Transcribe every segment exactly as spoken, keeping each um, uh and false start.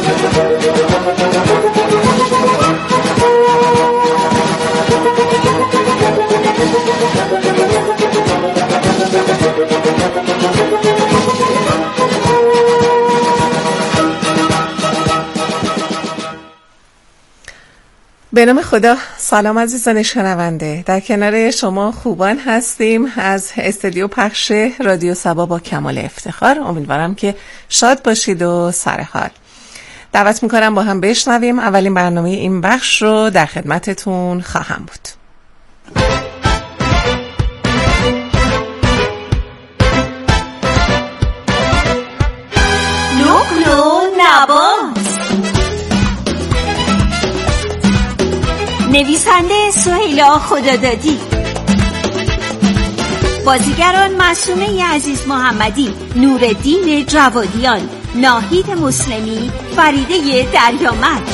به نام خدا. سلام عزیزان شنونده، در کنار شما خوبان هستیم از استودیو پخش رادیو صبا با کمال افتخار. امیدوارم که شاد باشید و سرحال. دعوت میکنم با هم بشنویم اولین برنامه این بخش رو در خدمتتون خواهم بود. نقل و نبات. نویسنده سهیلا خدادادی، بازیگران معصومه عزیز محمدی، نورالدین جوادیان، ناهید مسلمی، فریده دریامج،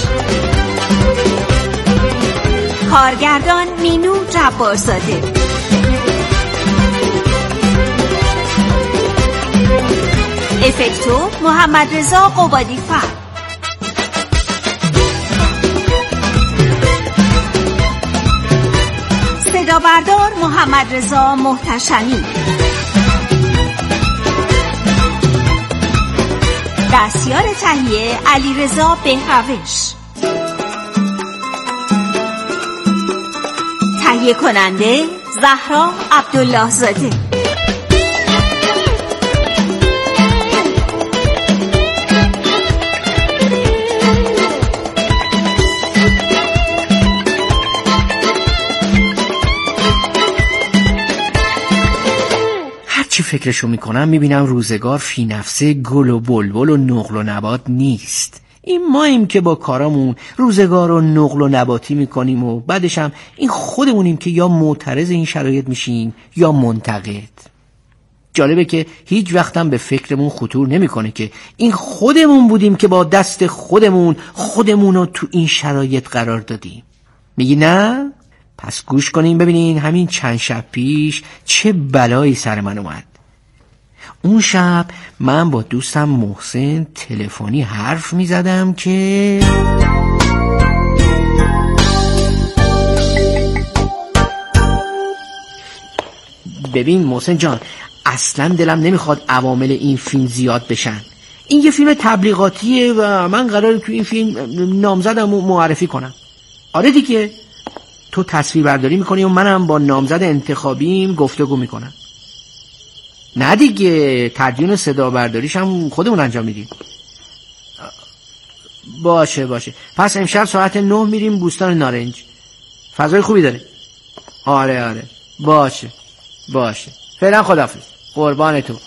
کارگردان مینو جبارزاده، افکتو محمد رضا قبادی‌فر، صدابردار محمد رضا محتشمی، دستیار تهیه علیرضا بهروش، تهیه کننده زهرا عبدالله زاده. چی فکرشو میکنم میبینم روزگار فی نفسه گل و بلبل و نقل و نبات نیست. این ماییم که با کارامون روزگار رو نقل و نباتی میکنیم و بعدش هم این خودمونیم که یا معترض این شرایط میشیم یا منتقد. جالبه که هیچ وقتم به فکرمون خطور نمیکنه که این خودمون بودیم که با دست خودمون خودمون رو تو این شرایط قرار دادیم. میگی نه؟ پس گوش کنین ببینین همین چند شب پیش چه بلایی سر من اومد. اون شب من با دوستم محسن تلفنی حرف می زدم که ببین محسن جان، اصلا دلم نمیخواد عوامل این فیلم زیاد بشن. این یه فیلم تبلیغاتیه و من قراره تو این فیلم نامزدم رو معرفی کنم. آره دیگه، تو تصویر برداری میکنی و منم با نامزد انتخابیم گفتگو میکنم. نه دیگه، تدوین صدا برداریش هم خودمون انجام میدیم. باشه باشه، پس امشب ساعت نه میریم بوستان نارنج. فضای خوبی داره. آره آره باشه باشه، فعلا خداحافظ. قربان تو.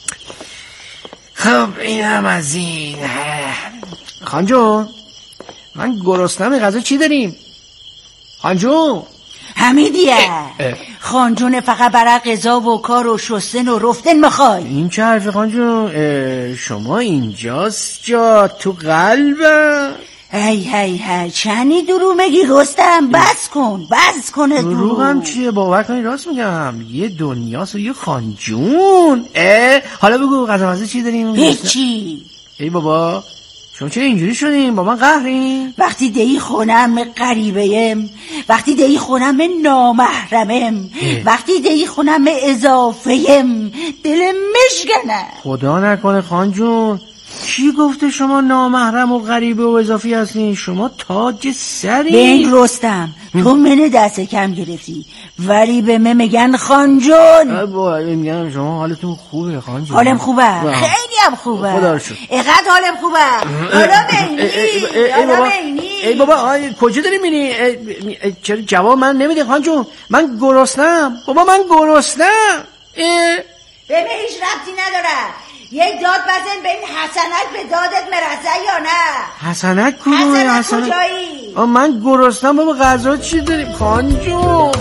خب اینم از این. خانجون من گرسنم، غذا چی داریم؟ خانجون حمیدیه خانجون فقط برای قضا و کار و شستن و رفتن میخوای. این چه حرفی خانجون؟ شما اینجاست جا تو قلبم. هی هی هی چنی درو میگی رستم؟ بس کن بس کن. دروغم چیه؟ باور کنی راست میگم. یه دنیاست و یه خانجون. اه حالا بگو غذا مزه چی داریم؟ هیچی. ای بابا شما چرا اینجوری شدیم؟ با من قهرین؟ وقتی دهی خونم غریبه‌ام، وقتی دهی خونم نامحرمم، وقتی دهی خونم اضافه‌ام، دلم مشکنه. خدا نکنه خانجون. کی گفته شما نامحرم و غریبه و اضافی هستین؟ شما تاج سری. بنگ رستم، تو منه دست کم گرفتی ولی به من میگن خانجون. با میگم شما حالتون خوبه خانجون؟ حالم خوبه، خیلی هم خوبه. خدا رو شکر. اینقدر حالم خوبه. حالا بینی حالا بینی ای بابا کجا داری میری؟ چرا جواب من نمیدی خانجون؟ من گرسنم بابا، من گرسنم. به من هیچ ربطی نداره. یک داد بزن به این حسنک به دادت مرزه یا نه؟ حسنک کدومه؟ حسنک کجایی؟ من گرسنم بابا، غذا چی داریم خانجون؟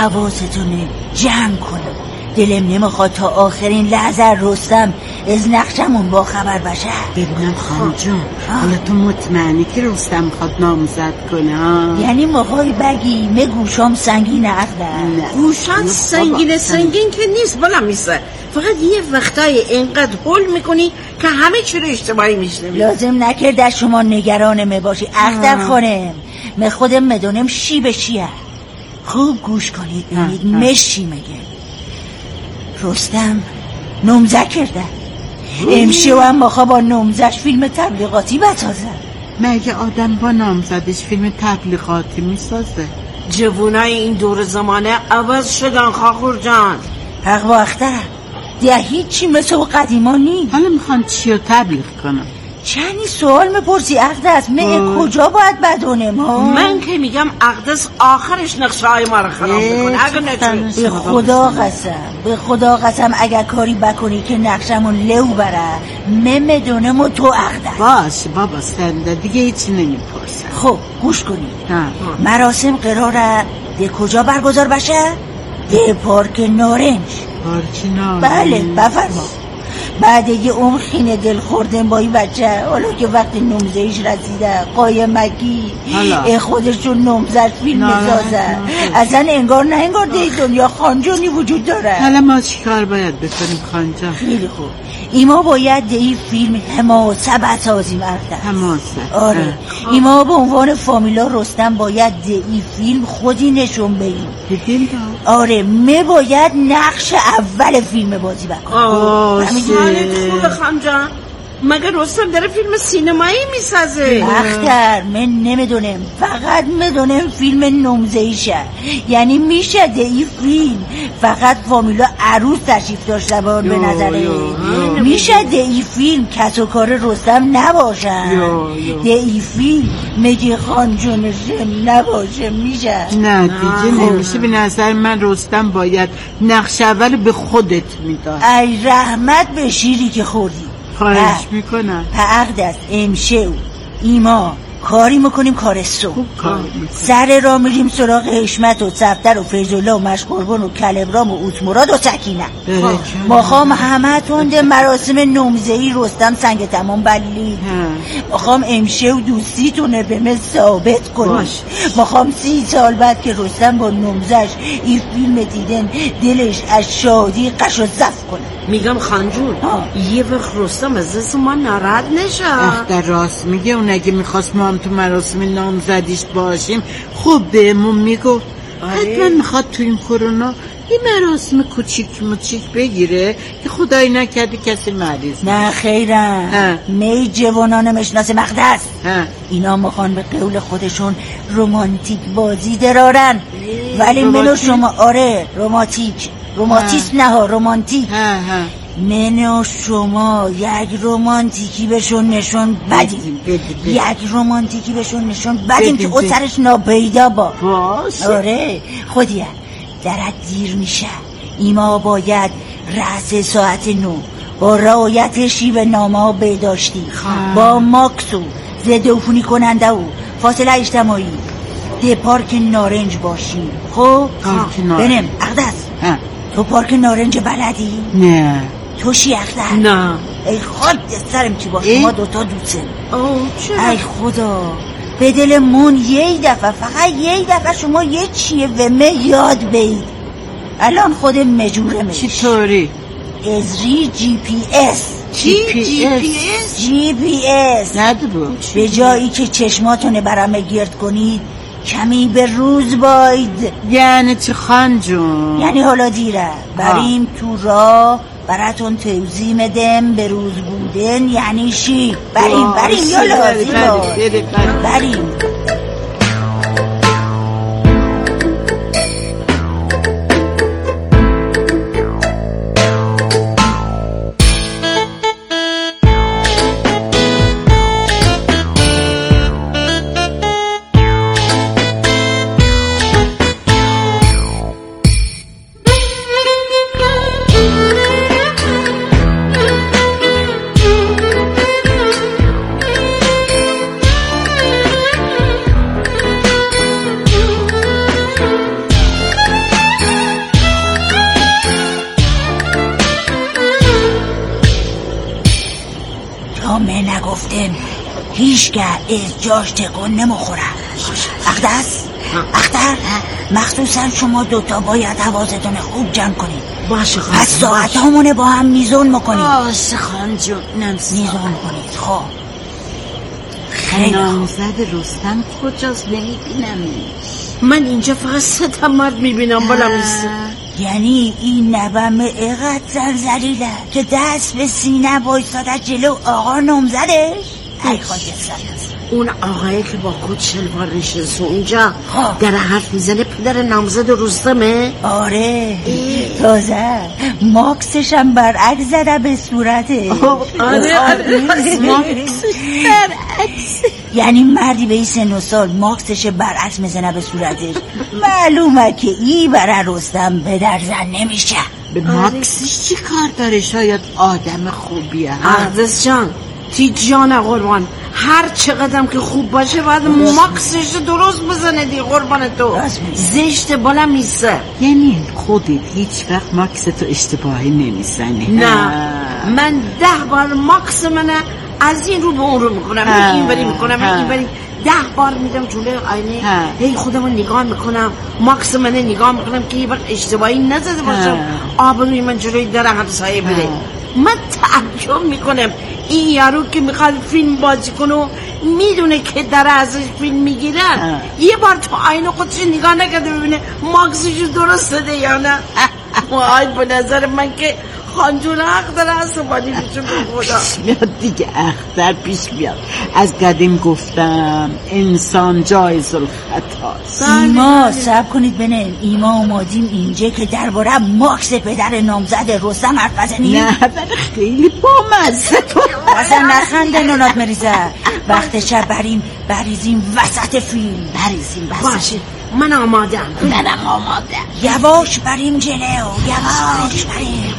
حواستون جمع کن. دلم نمیخواد تا آخرین لحظه رستم از نقشمون با خبر بشه. ببینم خانم جون، حالا تو مطمئنی که رستم میخواد نامزد کنه ها؟ یعنی مخوای بگی مه گوشام سنگین عقده؟ گوشان سنگین سنگین که نیست بالا میسه، فقط یه وقتای اینقدر هول میکنی که همه چی رو اشتباهی میشنوی. لازم نکرده شما نگرانمه باشی اختر خانم. من خودم مدونم شی به شیه. خوب گوش کنید ببینید مشی میگه. رستم نمزه کرده. امشو هم مخوا با نمزش فیلم تبلیغاتی بسازه. مگه آدم با نامزدش فیلم تبلیغاتی میسازه؟ جوونای این دور زمانه عوض شدن خاخور جان. حق با اختر ده هیچی مثل و قدیما نی. حالا میخوان چی رو تبلیغ کنم؟ چنی سوال میپرسی اقدس؟ من کجا باید بدونم ها؟ من که میگم اقدس آخرش نقشه های ما رو خراب میکنه. اگر نچون به خدا قسم به خدا قسم اگر کاری بکنی که نقشمون لو بره من میدونم و تو اقدس. باشه بابا سنده دیگه هیچی نمیپرسم. خب گوش کنید. مراسم قراره ده کجا برگزار بشه؟ ده پارک نارنج. پارک نارنج؟ بله بفرما. بعد یه عمر خینه دل خوردن با این بچه، حالا که وقت نمزهش رسیده قایمکی خودشون نمزد فیلم میسازه. اصلا انگار نه انگار ده دنیا خانجانی وجود داره. حالا ما چی کار باید بکنیم خانجان؟ خیلی خوب، ایما باید ده این فیلم حماسه بسازیم. حماسه؟ آره ایما به عنوان فامیلا رستم باید ده این فیلم خودی نشون بدیم. بگیم آره می باید نقش اول فیلم بازی بکنیم. حالت خوبه خانجان؟ مگر رستم داره فیلم سینمایی میسازه؟ اختر من نمیدونم، فقط میدونم فیلم نمزهیشه. یعنی میشه ده این فیلم فقط فامیلا عروس تشریف داشته بان به نظره. میشه ده این فیلم کس و کار رستم نباشن. ده این فیلم مگه خانجانشم نباشه. میشه؟ نه دیگه نمیشه. به نظر من رستم باید نقش اول به خودت میداد. ای رحمت به شیری که خوردی. خواهش میکنم. عقد است امشو ایما کاری میکنیم کارستو. سر را میریم سراغ حشمت و صفتر و فیضالله و مشقربان و کلبرام و اوتمراد و سکینه. ما خواهم همه تونده مراسم نمزهی رستم سنگ تمام بلی. ما خواهم امشو دوستیتونه به من ثابت کنیم. ما خواهم سی سال بعد که رستم با نمزش این فیلم دیدن دلش از شادی قش و زف کنه. میگم خانجون یه وقت رستم از دست ما ناراحت نشه. اختر راست میگه. اون اگه میخواست ما هم تو مراسم نامزدیش باشیم خوب بهمون میگو. حتما میخواد تو این کرونا یه مراسم کوچیک موچیک بگیره که خدایی نکرده کسی مریض. نه خیرم می جوانان مشناس مقدس اینا میخوان به قول خودشون رومانتیک بازی درارن. ولی منو شما آره رومانتیک رومانتیسم نه ها رومانتیک. من و شما یک رومانتیکی بهشون نشون بدیم. یک رومانتیکی بهشون نشون بدیم که او سرش ناپیدا با. آره خودیه درت دیر میشه. ایما باید رأس ساعت نو با رعایت شیوه نامه ها بداشتی با ماکس و ضد عفونی کننده و فاصله اجتماعی ده پارک نارنج باشیم. خب بنم اقدس تو پارک نارنج بلدی؟ نه. تو شی اختر؟ نه. ای خود سرم چی باشه ما دوتا دوستیم. چرا؟ ای خدا به دلمون یه دفعه فقط یه دفعه شما یه چیه و می یاد بید. الان خود مجوره میش. چی طوری؟ ازری جی پی اس. چی؟ جی پی اس؟ جی پی اس نده بود. به جایی که چشماتونه برامه گرد کنید کمی به روز باید. یعنی چه خانجون؟ یعنی حالا دیره بریم تو راه براتون توضیح مدم به روز بودن یعنی شی. بریم بریم یا لازم بریم. تا من نگفتم هیچگه از جاش تکون نمخوره. اقدس اختر مخصوصا شما دوتا باید حواستون خوب جمع کنید. باشه خانجون. پس ساعت همونه با هم میزون میکنید. باشه خانجون. میزون کنید. خب خیلی نامزد رستم کجاست؟ نمیبینم. من اینجا فقط سه تا مرد میبینم بالا میسته. یعنی این نبم اقدر زلزلیله که دست به سینه بایستاده جلو آقا نامزدش. ای خواهد سرست اون آقایی که با کت شلوار نشسته اونجا در حرف میزنه پدر نامزد رستمه؟ آره تازه ماکسش هم برعکس زده به صورته. آره آره ماکسش برعکس، یعنی مردی به این سن و سال ماکسش برعکس میزنه به صورتش. معلومه که ای برای رستم پدر زن نمیشه. به ماکسش چی کار داره؟ شاید آدم خوبیه. اقدس جان تی جان قربان، هر چقدرم که خوب باشه باید ماکسش درست بزنه دی قربان تو. زشت بالا میسه. یعنی خودت هیچ وقت ماکس تو اشتباهی نمیزنی؟ نه من ده بار ماکس منه از این رو به اون رو میکنم، این بری میکنم این بری، ده بار میدم جلوی آینه هی خودمو نگاه میکنم، ماکس منه نگاه میکنم که یه وقت اشتباهی نزده باشم آبروی من جلوی در همسایه بره. من تعجب میکنم این یارو که میخواد فیلم بازی کنه میدونه که در ازش فیلم میگیرن، یه بار تو آینه خودش نگاه نکرده ببینه ماکسش درست ده یا نه. وای به نظر من که خانجون حق داره عصبانی میشه به خدا. میاد دیگه اختر پیش بیاد. از قدیم گفتم انسان جایز الخطاست. ایما صبر کنید بنم، ایما اومدیم اینجا که درباره ماکس پدر نامزد رستم حرف بزنیم. نه ولی خیلی بامزه تو اصلا نخنده نونات مریزه. وقت شب بریم بریزیم وسط فیلم. بریزیم وسط. باشه من آمادم. منم آماده. یواش بریم جلو، یواش بریم.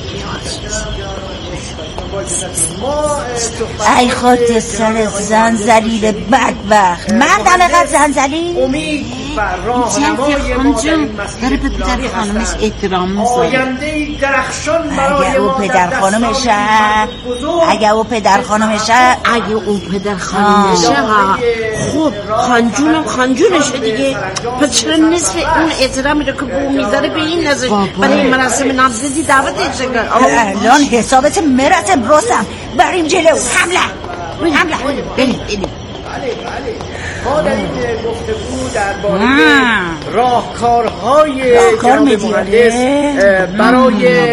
ای خود سر زن زلیل بدبخت. من دلقت زن زلیل امید و راهنمای ما در این داره به پدر خانمش احترام میذاره. آینده درخشان برای اگه او پدر خانمشه، اگه او پدر خانمشه، اگه اون پدر خانمشه ها خب خانجونم خانجونشه دیگه. پس چرا نصف اون احترامی رو که بو میذاره به این نظر برای مراسم نامزدی دعوتش کرد؟ الان حسابت مراسم رستم. بریم جلو. حمله حمله. بریم بریم. بله بله ما در این گفتگو درباره راهکارهای راهکار جناب مهندس برای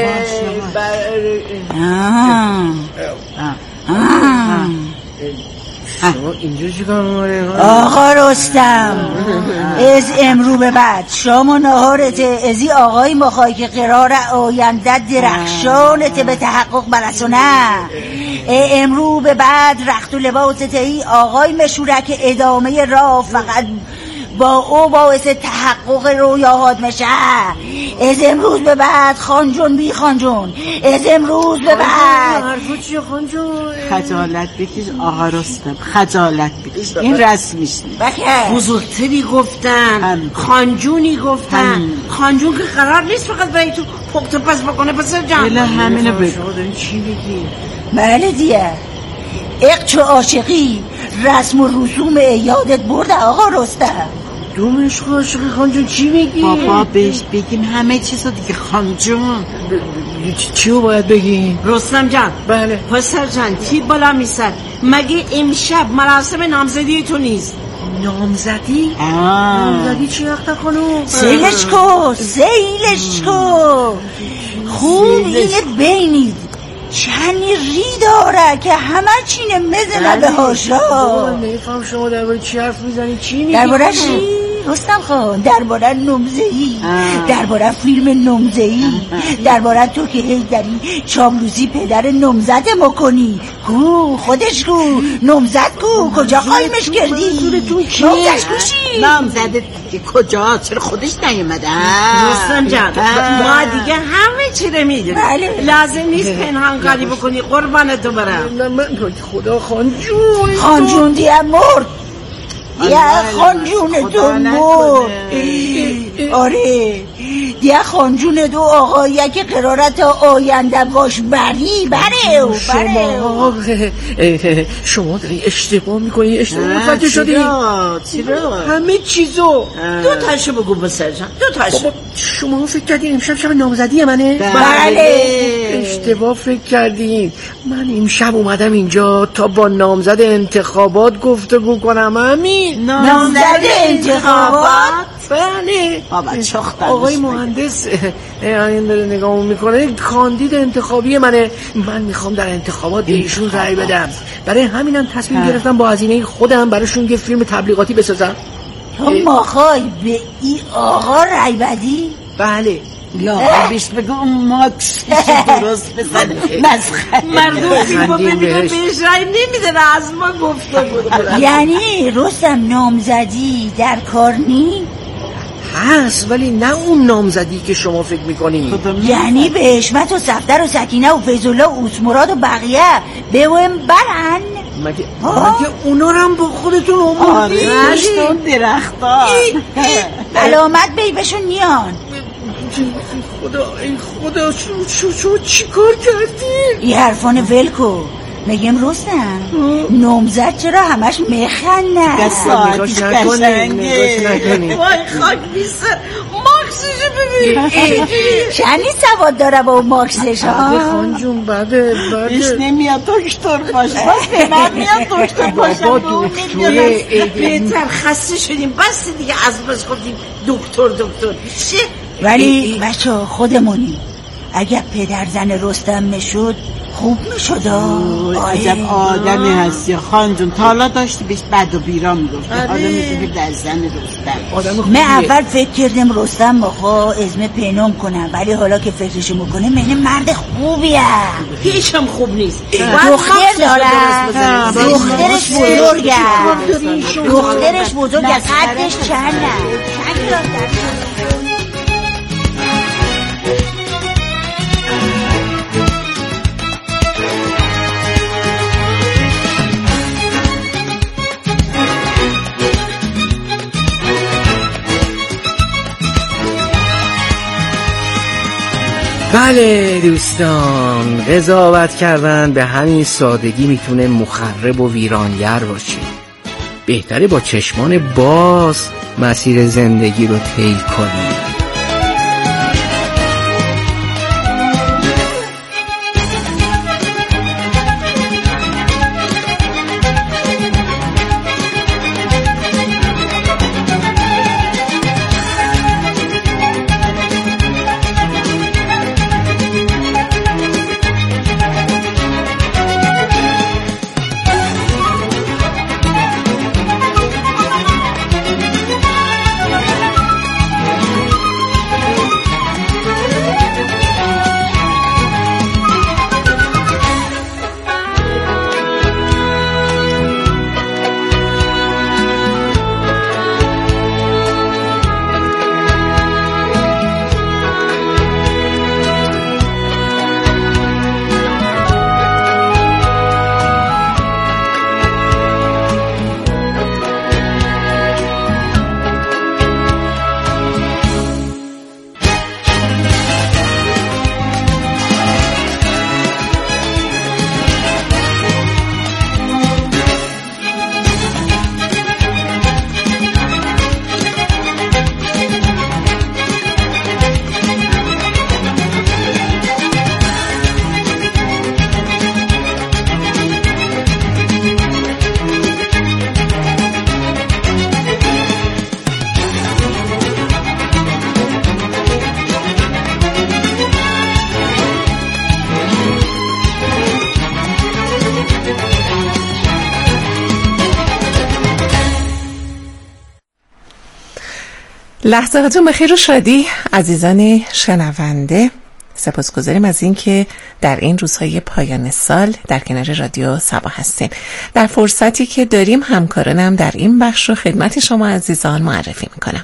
شما اینجا چیکار می‌کنید؟ آقا رستم از امرو به بعد شما نهارته ازی آقای مخوای که قرار آینده درخشانته به تحقق برسونه. امرو به بعد رخت و لباسته ای آقای مشوره که ادامه راه فقط با او باعث تحقق رویاهات میشه. از امروز به بعد خانجون بی خانجون، از امروز به بعد. حرفو چیه خانجون؟ خجالت بکش آقا رستم، خجالت بکش. این رسمیش نیست. بزرگتری گفتن، خانجونی گفتن. خانجون که قرار نیست فقط برای تو پخت و پس بکنه پسر جان. بله همینو بگو. چی بگی؟ بله دیگه عشق و عاشقی رسم و رسوم یادت برده آقا رستم. دومش عاشقی خانجون چی میگی؟ بابا بهش بگیم همه چیزو دیگه خانجون. چیو باید بگیم؟ رستم جان بله پسر جان تی بالا میسد. مگه امشب مراسم نامزدی تو نیست؟ نامزدی؟ نامزدی چی وقت خانوم؟ سیلش کو سیلش کو خوب اینه بینید چنی ری داره که همه چینه مزنه به هاشا. نمیفهم شما درباره چی حرف میزنی؟ چی میگی؟ درباره چی؟ رستم خان درباره نمزه‌ای، درباره فیلم نمزه‌ای، درباره تو که هی داری چامروزی پدر نمزد ما کنی. کو خودش کو نمزد کو کجا قایمش کردی؟ نمزدش کوشی؟ نمزد دیگه کجا؟ چرا خودش نیومده؟ رستم جان ما دیگه همه چی رو میدونیم. لازم نیست پنهان کاری بکنی قربانتو برم. من خدا خانجون خانجون دیگه مرد. یا خانجون تو مرد. آره دیگه خانجون دو آقایی که قرارت آینده باش بری بره و شما شما داری اشتباه میکنی، اشتباه متوجه شدی؟ چرا؟ چرا؟ همه چیزو دو تاشو بگو بسر جان، دو تاشو. شما فکر کردین امشب شب نامزدی منه؟ بله. اشتباه فکر کردین. من امشب اومدم اینجا تا با نامزد انتخابات گفتگو کنم. همین نامزد انتخابات؟ بله. بابا چخت آقای مهندس این داره نگاه میکنه، کاندید انتخابی منه. من میخوام در انتخابات به ایشون رأی بدم، برای همینم تصمیم گرفتم با هزینه خودم براشون یه فیلم تبلیغاتی بسازم. تو ماخوای به این آقا رأی بدی؟ بله. یا بیش بگو ماکس درست بزن. مردم فیلمو ببینن بهش رای نمیدن، از ما گفته بود. یعنی رستم نامزدی در کار نی؟ هست ولی نه اون نامزدی که شما فکر میکنی. یعنی به حشمت و صفدر و سکینه و فیض‌الله و اوسمراد و بقیه به اون برن؟ مگه مگه اونا رو هم با خودتون آوردی؟ رشتون درختان علامت بی بهشون میان. خدا ای خدا شما شما چی کار کردی؟ این حرفان ولکو میگم رستم نامزد چرا همش میخنده؟ ساعتش قشنگه. وای خاک بیسر ماکسشو ببین چندی سواد داره با اون ماکسش ها؟ بده خان جون بده بیش بده نمیاد دکتر باشه، بس به من میاد دکتر بابا باشه. بهتر خسته شدیم بس دیگه، از بس گفتیم دکتر دکتر چه؟ ولی بچه خودمونی اگر پدر زن رستم میشد خوب میشد. عجب آدمی هستی خان جون، تا حالا داشتی بهش بد و بیرا میگفت، حالا میگه در زن رستم. من اول فکر کردم رستم بخوا ازمه پینام کنم، ولی حالا که فکرشو میکنه من مرد خوبیه. هیچم خوب نیست. دختر داره، دخترش بزرگه، دخترش بزرگه، قدش چنده چند داره. بله دوستان، قضاوت کردن به همین سادگی میتونه مخرب و ویرانگر باشه. بهتره با چشمان باز مسیر زندگی رو طی کنیم. لحظه هاتون بخیر و شادی عزیزان شنونده. سپاسگزاریم از این که در این روزهای پایان سال در کنار رادیو سبا هستیم. در فرصتی که داریم همکارانم در این بخش رو خدمت شما عزیزان معرفی میکنم.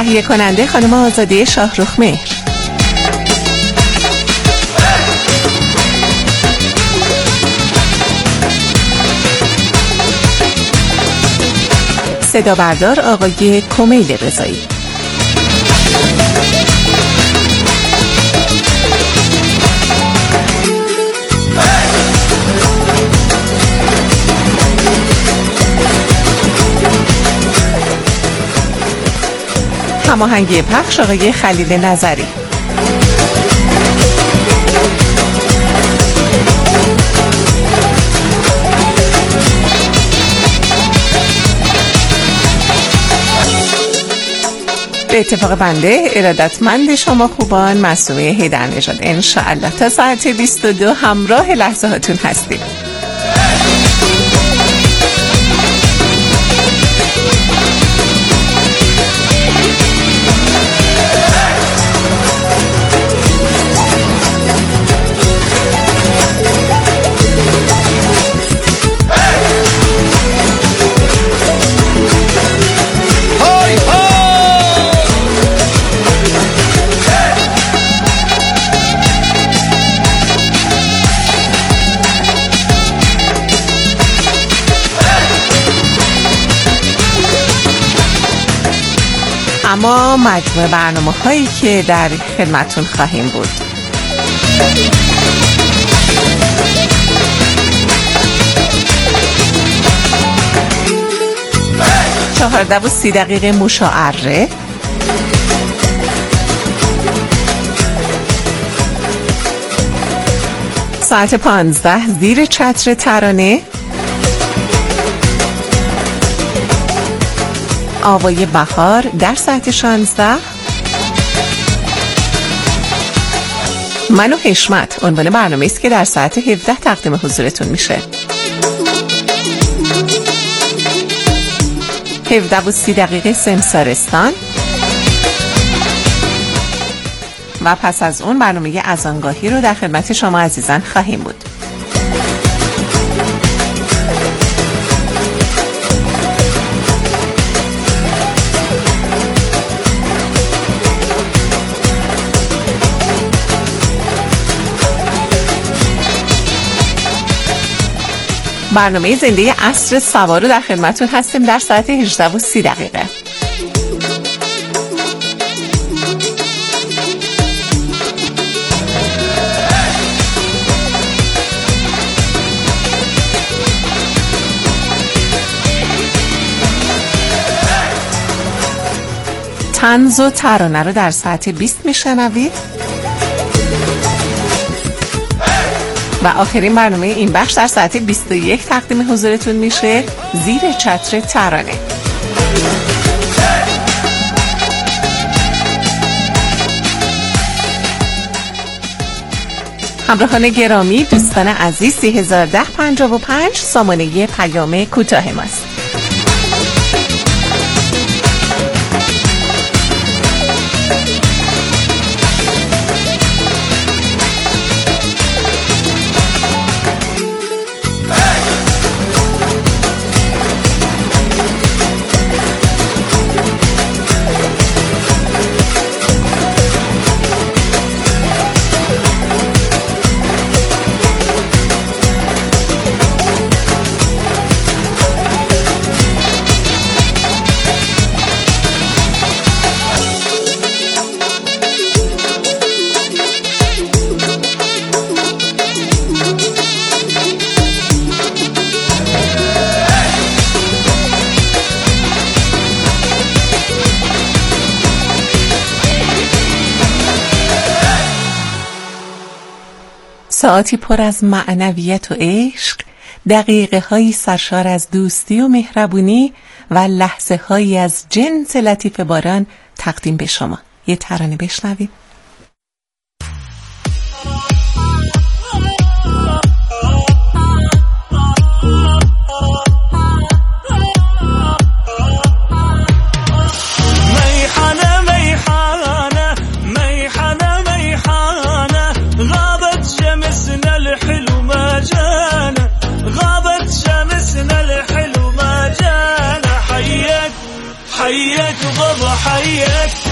تهیه کننده خانم آزاده شاهرخ مهر. صدا بردار آقای کمیل رضایی. هماهنگی پخش آقای خلیل نظری. به اتفاق بنده ارادتمند شما خوبان معصومه حیدرنژاد انشاءالله تا ساعت بیست و دو همراه لحظه هاتون هستیم. اما مجموع برنامه هایی که در خدمتون خواهیم بود: چهارده و سی دقیقه مشاعره، ساعت پانزده زیر چتر ترانه، آوای بهار در ساعت شانزده، من و حشمت عنوان برنامه است که در ساعت هفده تقدیم حضورتون میشه. هفده و سی دقیقه سمسارستان و پس از اون برنامه اذانگاهی رو در خدمت شما عزیزان خواهیم بود. برنامه زنده عصر سوار رو در خدمتون هستیم در ساعت هجده و سی دقیقه. طنز و ترانه رو در ساعت بیست میشنوید و آخرین برنامه این بخش در ساعت بیست و یک تقدیم حضورتون میشه زیر چتر ترانه. همراهان گرامی، دوستان عزیز، سه هزار و ده پنجاه و پنج سامانه پیام کوتاه ماست. ساعتی پر از معنویت و عشق، دقیقه هایی سرشار از دوستی و مهربونی و لحظه هایی از جنس لطیف باران تقدیم به شما. یه ترانه بشنویم. حيك وبابا حيك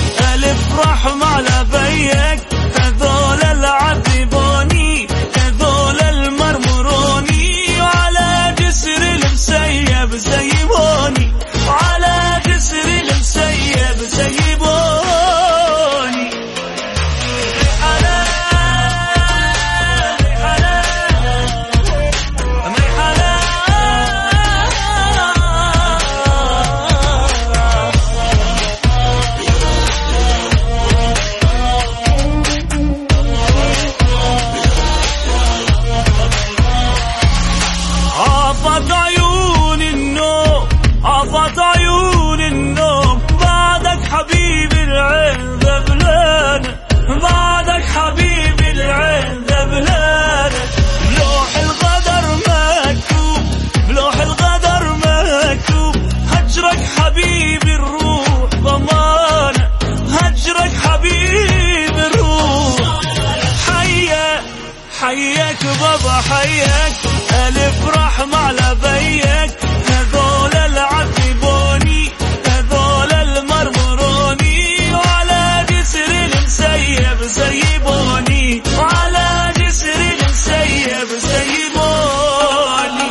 حيك ألف رحمة على بيك هذول العذبوني هذول المرمروني وعلى جسر المسيب سيبوني وعلى جسر المسيب سيبوني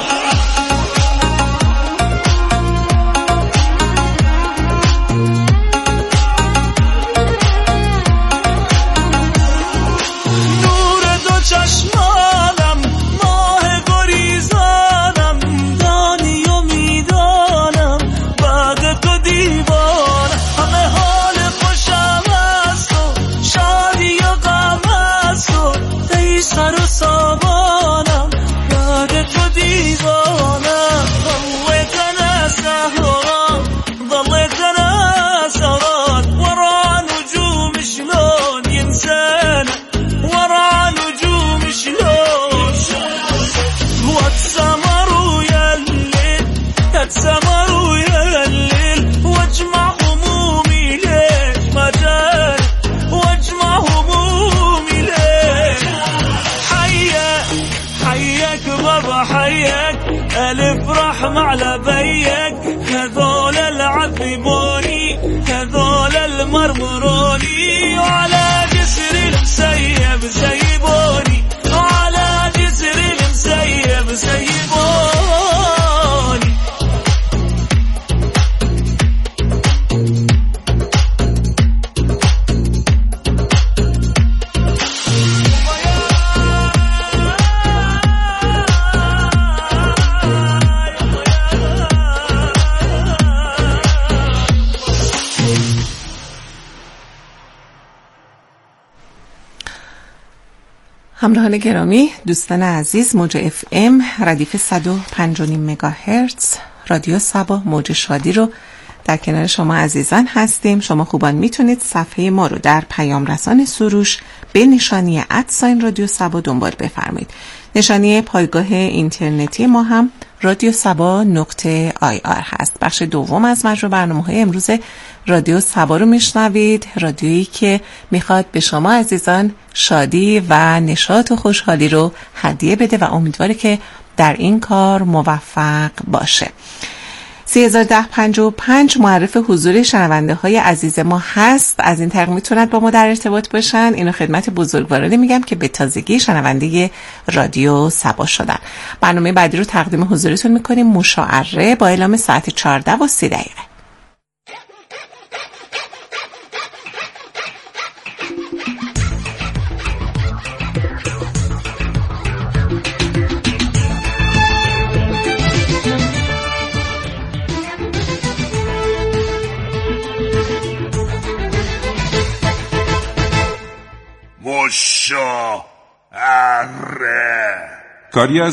نور دو چشمانم ماه گریزانم دانی و میدانم بعد تو دیوانم همه حال خوشم است و شادی و غم است و ای سر و سامانم بعد تو دیوانم ضليت انا سهران ضليت انا سهران ورا نجوم شلون ينسانا ورا نجوم شلون واتسمر ويا الليل اتسمر ويا الليل واجمع همومي ليش ما جاني واجمع همومي ليش حياك حياك بابا حياك ألف رحمة على بيك هذول العذبوني هذول المرمروني وعلى جسر المسيب سيبوني وعلى جسر المسيب سيبوني همراهان گرامی، دوستان عزیز، موج اف ام ردیف صد و پنج و نیم مگاهرتز رادیو صبا موج شادی رو در کنار شما عزیزان هستیم. شما خوبان میتونید صفحه ما رو در پیام رسان سروش به نشانی ادساین رادیو صبا دنبال بفرمایید. نشانی پایگاه اینترنتی ما هم رادیو صبا نقطه آی آر هست. بخش دوم از مجموع برنامه‌های امروز رادیو صبا رو میشنوید، رادیویی که میخواد به شما عزیزان شادی و نشاط و خوشحالی رو هدیه بده و امیدواره که در این کار موفق باشه. سه هزار و ده پنجاه و پنج معرف حضور شنونده های عزیز ما هست. از این طریق میتونند با ما در ارتباط باشن. اینو خدمت بزرگوارانه میگم که به تازگی شنونده رادیو صبا شدن. برنامه بعدی رو تقدیم حضورتون میکنیم مشاعره با اعلام ساعت چهارده و سی دقیقه. مشاعره کاری از